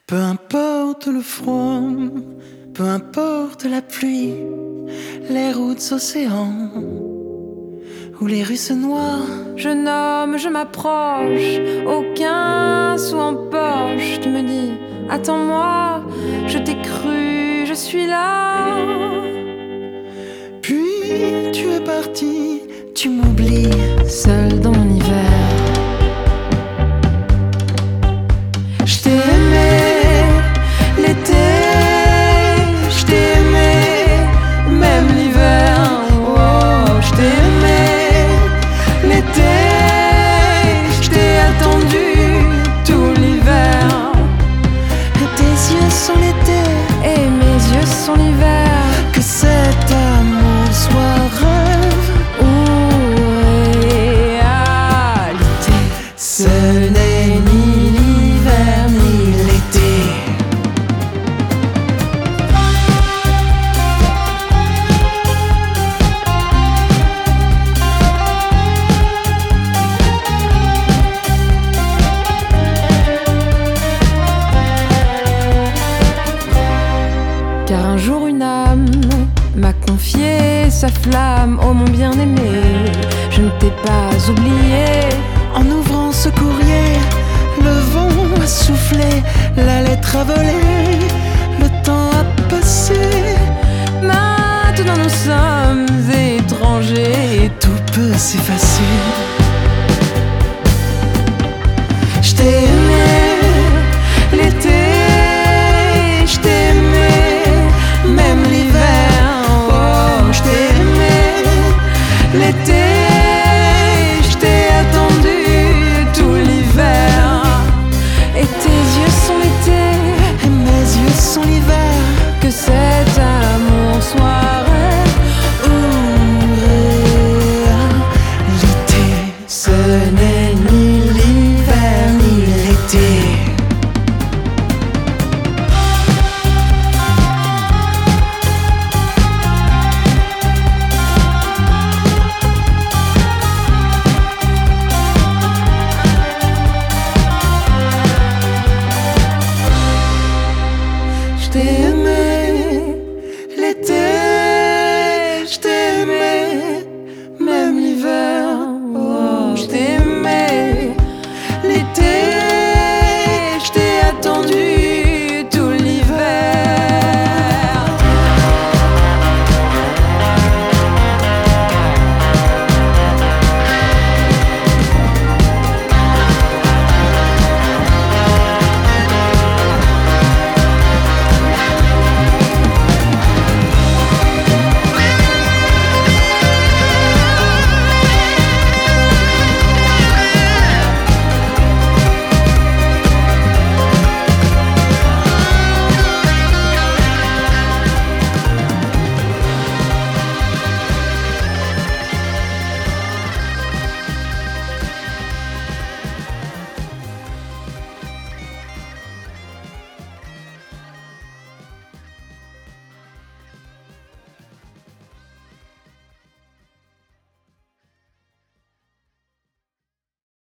Peu importe le froid, peu importe la pluie, les routes océans ou les rues se noient. Je nomme, je m'approche, aucun sou en poche. Tu me dis, attends-moi, je t'ai cru, je suis là. Puis tu es parti, tu m'oublies, seul dans mon hiver. Je t'ai aimé l'été, je t'ai aimé même l'hiver. Oh, je t'ai aimé l'été, je t'ai attendu tout l'hiver. Et tes yeux sont l'été, et mes yeux sont l'hiver. Que cet amour soit rêve ou réalité. Ce n'est ni l'hiver ni l'été. Car un jour une âme m'a confié sa flamme. Oh mon bien-aimé, je ne t'ai pas oublié. En ouvrant ce courrier, le vent a soufflé, la lettre a volé, le temps a passé. Maintenant nous sommes étrangers, tout peut s'effacer.